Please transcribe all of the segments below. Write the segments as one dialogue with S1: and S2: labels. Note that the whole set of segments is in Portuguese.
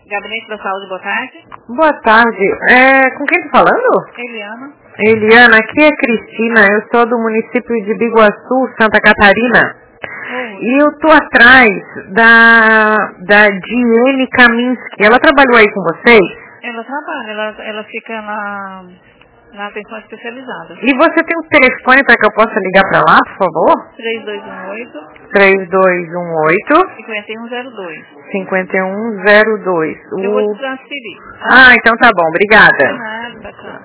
S1: Gabinete da Saúde, boa tarde.
S2: Boa tarde. Com quem tô falando?
S1: Eliana.
S2: Eliana, aqui é Cristina. Eu sou do município de Biguaçu, Santa Catarina.
S1: Oi.
S2: E eu tô atrás da Diene Kaminski. Ela trabalhou aí com vocês?
S1: Ela trabalha, ela fica na atenção especializada.
S2: E você tem um telefone para que eu possa ligar para lá, por favor?
S1: 3218
S2: 3218
S1: 5102.
S2: 5102.
S1: Eu vou te transferir. Tá?
S2: Ah, então tá bom. Obrigada.
S1: De nada, tchau.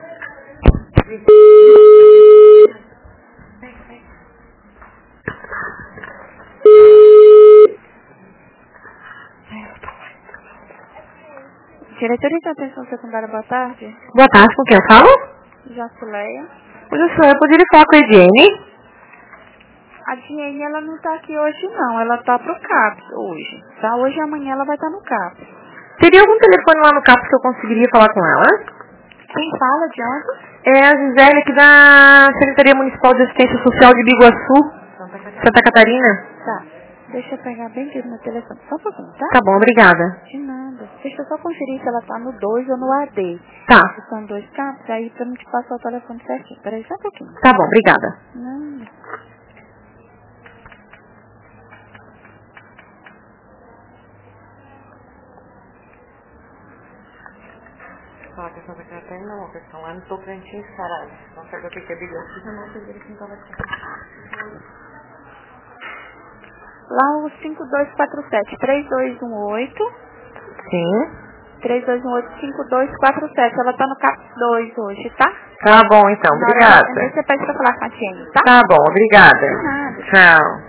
S1: Diretoria de Atenção Secundária, boa tarde.
S2: Boa tarde, com quem eu falo?
S1: Jacileia.
S2: Eu poderia falar com a Ediene?
S1: A Diene, ela não tá aqui hoje não, ela tá pro CAPS hoje. Tá? Hoje e amanhã ela vai estar no CAPS.
S2: Teria algum telefone lá no CAPS que eu conseguiria falar com ela?
S1: Quem fala de onde?
S2: É a Gisele aqui da Secretaria Municipal de Assistência Social de Biguaçu, Santa Catarina.
S1: Tá. Deixa eu pegar bem aqui no telefone. Só um pouquinho, tá?
S2: Tá bom, obrigada.
S1: De nada. Deixa eu só conferir se ela tá no 2 ou no AD.
S2: Tá.
S1: São 2 CAPS, aí pra não te passar o telefone certinho. Peraí só um pouquinho.
S2: Tá bom, obrigada.
S1: Não.
S2: Fala que Santa Catarina não, questão lá no Tocantins, Sarado. Não sabe o que é Biguaçu, já não sei que não tava aqui.
S1: Lá o 5247 3218
S2: Sim.
S1: 3218 5247. Ela tá no CAPS 2 hoje, tá?
S2: Tá bom então, obrigada.
S1: Você pede pra falar com a Tiene, tá?
S2: Tá bom, obrigada.
S1: De nada.
S2: Tchau.